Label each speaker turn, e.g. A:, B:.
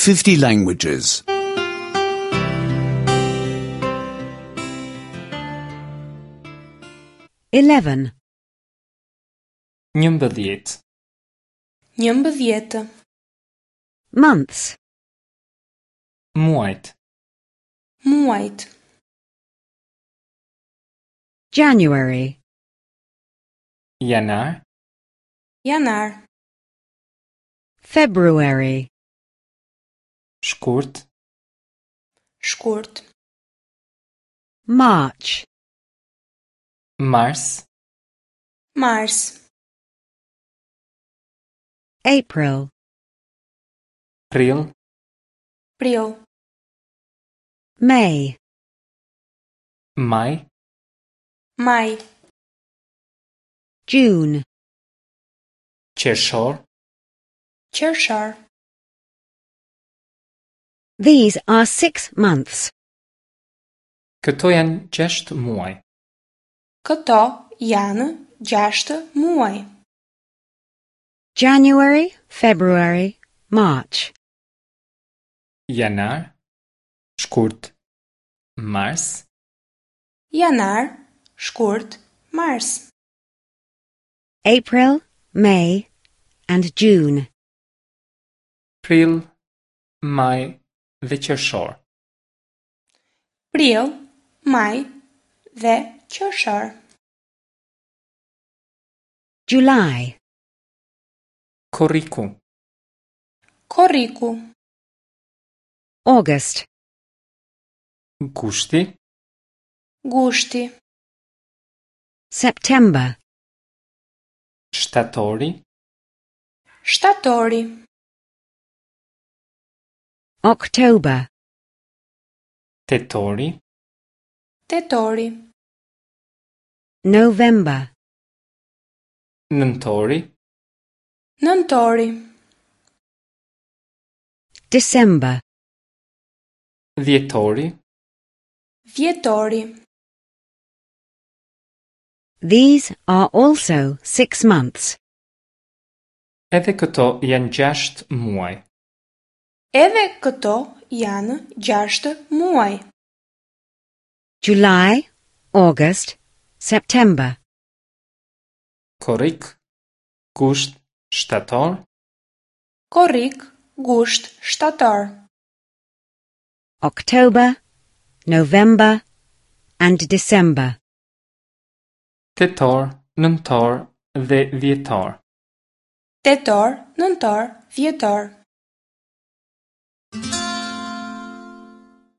A: 50 languages.
B: 11.
C: 11.
D: 11.
B: Months.
C: Muajt.
D: Muajt.
B: January.
C: Janar.
D: Janar.
B: February.
C: Shkurt.
D: Shkurt.
B: March.
C: Mars.
D: Mars.
B: April.
C: Pril.
D: Pril.
B: May.
C: Maj.
D: Maj.
B: June.
C: Qershor.
D: Qershor.
B: These are 6 months.
C: Këto janë 6 muaj.
D: Këto janë 6 muaj.
B: January, February, March.
C: Janar. Shkurt. Mars.
D: Janar, shkurt, mars.
B: April, May, and June.
C: Prill. Maj dhe qershor.
D: Prill, maj dhe qershor.
B: July.
C: Korriku.
D: Korriku.
B: August.
C: Gushti.
D: Gushti.
B: September.
C: Shtatori.
D: Shtatori.
B: October.
C: Tetori.
D: Tetori.
B: November.
C: Nëntori.
D: Nëntori.
B: December.
C: Dhjetori.
D: Dhjetori.
B: These are also 6 months.
C: Edhe këto janë 6 muaj.
D: Edhe këto janë 6 muaj.
B: July, August, September.
C: Korrik. Gusht. Shtator.
D: Korrik, gusht, shtator.
B: October, November, and December.
C: Tetor. Nëntor dhe dhjetor.
D: Tetor, nëntor, dhjetor.